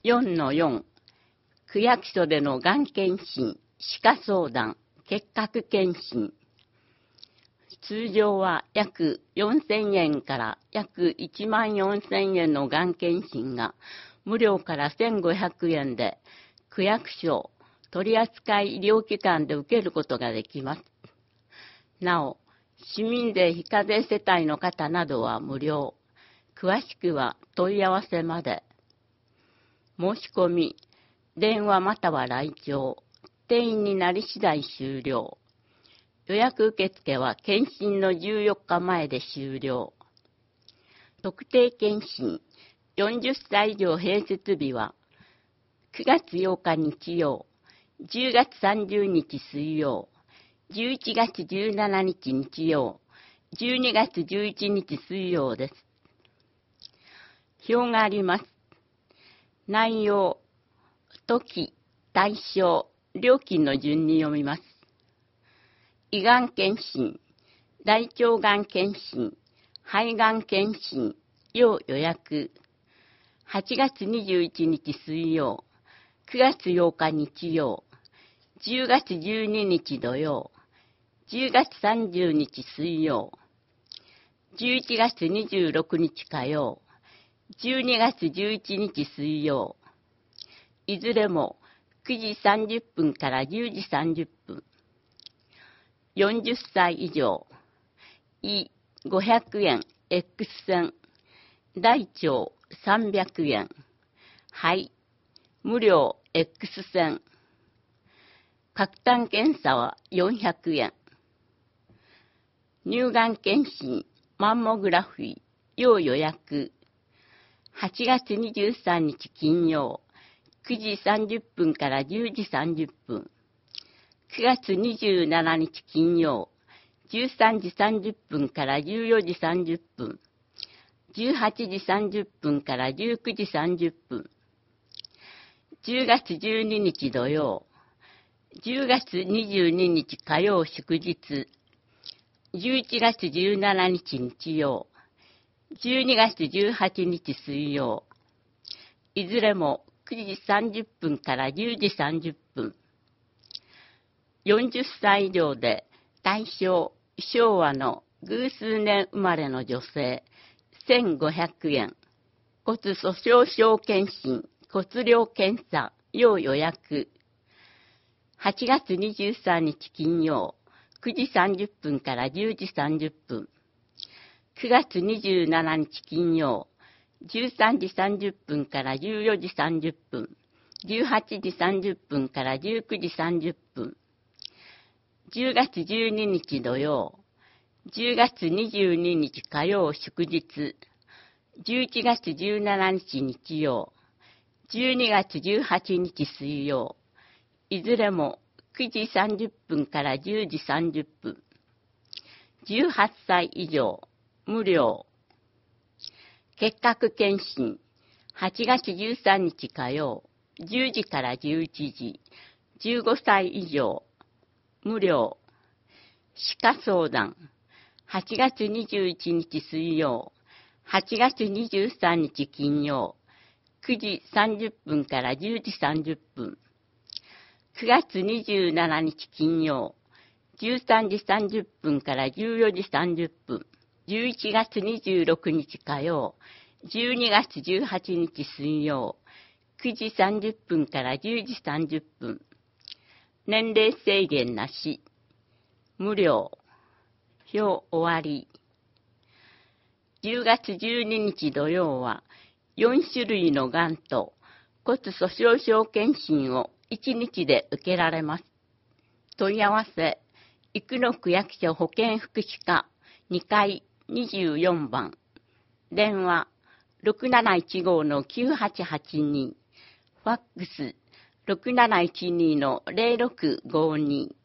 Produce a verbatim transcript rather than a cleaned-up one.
よんのよん、区役所でのがん検診、歯科相談、結核検診。通常は約よんせんえんから約いちまんよんせんえんのがん検診が無料からせんごひゃくえんで区役所、取扱医療機関で受けることができます。なお、市民税非課税世帯の方などは無料。詳しくは問い合わせまで。申し込み、電話または来庁、定員になり次第終了。予約受付は検診のじゅうよっかまえで終了。特定検診、よんじゅっさい以上併設日は、くがつようか日曜、じゅうがつさんじゅうにち水曜、じゅういちがつじゅうしちにち日曜、じゅうにがつじゅういちにち水曜です。表があります。内容、時、対象、料金の順に読みます。胃がん検診、大腸がん検診、肺がん検診、要予約。はちがつにじゅういちにち水曜、くがつようか日曜、じゅうがつじゅうににち土曜、じゅうがつさんじゅうにち水曜、じゅういちがつにじゅうろくにち火曜、じゅうにがつじゅういちにち水曜。いずれもくじさんじゅっぷんからじゅうじさんじゅっぷん。よんじゅっさい以上、胃ごひゃくえん X 線、大腸さんびゃくえん、肺無料 X 線、核炭検査はよんひゃくえん、乳がん検診マンモグラフィー要予約。はちがつにじゅうさんにち金曜、くじさんじゅっぷんからじゅうじさんじゅっぷん。くがつにじゅうしちにち金曜、じゅうさんじさんじゅっぷんからじゅうよじさんじゅっぷん。じゅうはちじさんじゅっぷんからじゅうくじさんじゅっぷん。じゅうがつじゅうににち土曜、じゅうがつにじゅうににち火曜祝日、じゅういちがつじゅうしちにち日曜、じゅうにがつじゅうはちにち水曜。いずれもくじさんじゅっぷんからじゅうじさんじゅっぷん。よんじゅっさい以上で対象昭和の偶数年生まれの女性せんごひゃくえん。骨粗鬆症検診骨量検査要予約。はちがつにじゅうさんにち金曜くじさんじゅっぷんからじゅうじさんじゅっぷん。くがつにじゅうしちにち金曜じゅうさんじさんじゅっぷんからじゅうよじさんじゅっぷん。じゅうはちじさんじゅっぷんからじゅうくじさんじゅっぷん。じゅうがつじゅうににち土曜、じゅうがつにじゅうににち火曜祝日、じゅういちがつじゅうしちにち日曜、じゅうにがつじゅうはちにち水曜。いずれもくじさんじゅっぷんからじゅうじさんじゅっぷん。じゅうはっさい以上、無料。結核検診、はちがつじゅうさんにち火曜、じゅうじからじゅういちじ、じゅうごさい以上、無料。歯科相談、はちがつにじゅういちにち水曜、はちがつにじゅうさんにち金曜、くじさんじゅっぷんからじゅうじさんじゅっぷん。くがつにじゅうしちにち金曜、じゅうさんじさんじゅっぷんからじゅうよじさんじゅっぷん。じゅういちがつにじゅうろくにち火曜、じゅうにがつじゅうはちにち水曜、くじさんじゅっぷんからじゅうじさんじゅっぷん。年齢制限なし。無料。表終わり。じゅうがつじゅうににち土曜はよんしゅるいのがんと骨粗鬆症検診をいちにちで受けられます。問い合わせ、生野区役所保健福祉課にかいにじゅうよんばん。電話ろくなないちごのきゅうはちはちに。ファックスろくなないちにのぜろろくごに。